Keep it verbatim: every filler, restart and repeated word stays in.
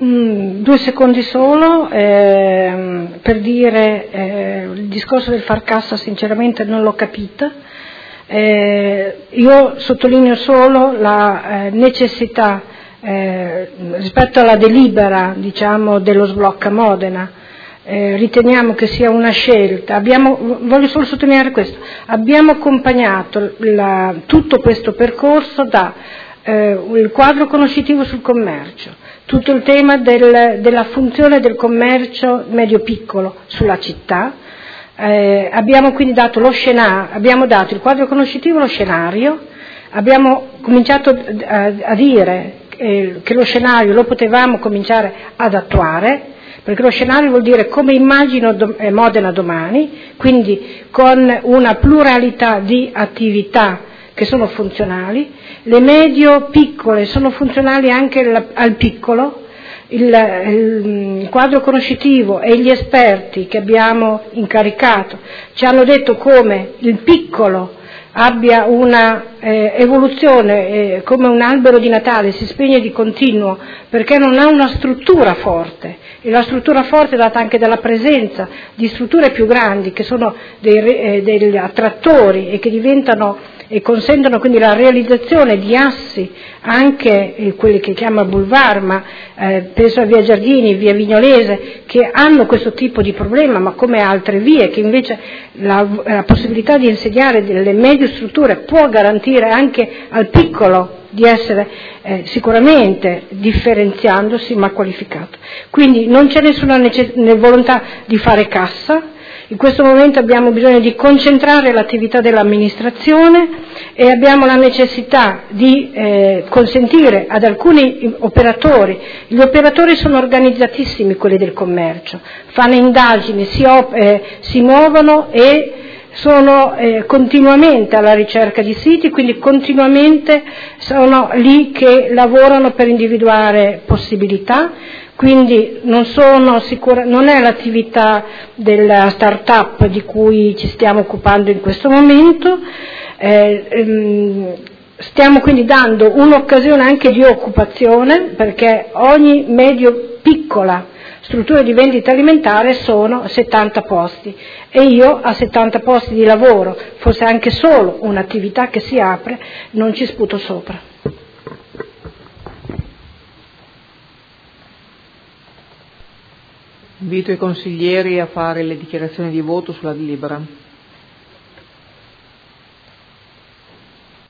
Mm, due secondi solo eh, per dire eh, il discorso del far cassa sinceramente non l'ho capita. Eh, io sottolineo solo la eh, necessità eh, rispetto alla delibera, diciamo, dello sblocca Modena. Eh, riteniamo che sia una scelta, abbiamo, voglio solo sottolineare questo, abbiamo accompagnato la, tutto questo percorso da eh, il quadro conoscitivo sul commercio, tutto il tema del, della funzione del commercio medio-piccolo sulla città. Eh, abbiamo quindi dato lo scenario, abbiamo dato il quadro conoscitivo, lo scenario, abbiamo cominciato a, a dire eh, che lo scenario lo potevamo cominciare ad attuare, perché lo scenario vuol dire come immagino do, eh, Modena domani, quindi con una pluralità di attività che sono funzionali, le medio-piccole sono funzionali anche la, al piccolo. Il, il, il quadro conoscitivo e gli esperti che abbiamo incaricato ci hanno detto come il piccolo abbia una eh, evoluzione eh, come un albero di Natale, si spegne di continuo perché non ha una struttura forte, e la struttura forte è data anche dalla presenza di strutture più grandi che sono dei, eh, degli attrattori e che diventano e consentono quindi la realizzazione di assi, anche eh, quelli che chiama boulevard, ma eh, penso a Via Giardini, Via Vignolese, che hanno questo tipo di problema, ma come altre vie, che invece la, la possibilità di insediare delle medie strutture può garantire anche al piccolo di essere eh, sicuramente differenziandosi ma qualificato. Quindi non c'è nessuna necess- volontà di fare cassa. In questo momento abbiamo bisogno di concentrare l'attività dell'amministrazione e abbiamo la necessità di eh, consentire ad alcuni operatori, gli operatori sono organizzatissimi quelli del commercio, fanno indagini, si, op- eh, si muovono e sono eh, continuamente alla ricerca di siti, quindi continuamente sono lì che lavorano per individuare possibilità. Quindi non, sono sicura, non è l'attività della start-up di cui ci stiamo occupando in questo momento, eh, ehm, stiamo quindi dando un'occasione anche di occupazione, perché ogni medio piccola struttura di vendita alimentare sono settanta posti e io a settanta posti di lavoro, fosse anche solo un'attività che si apre, non ci sputo sopra. Invito i consiglieri a fare le dichiarazioni di voto sulla delibera.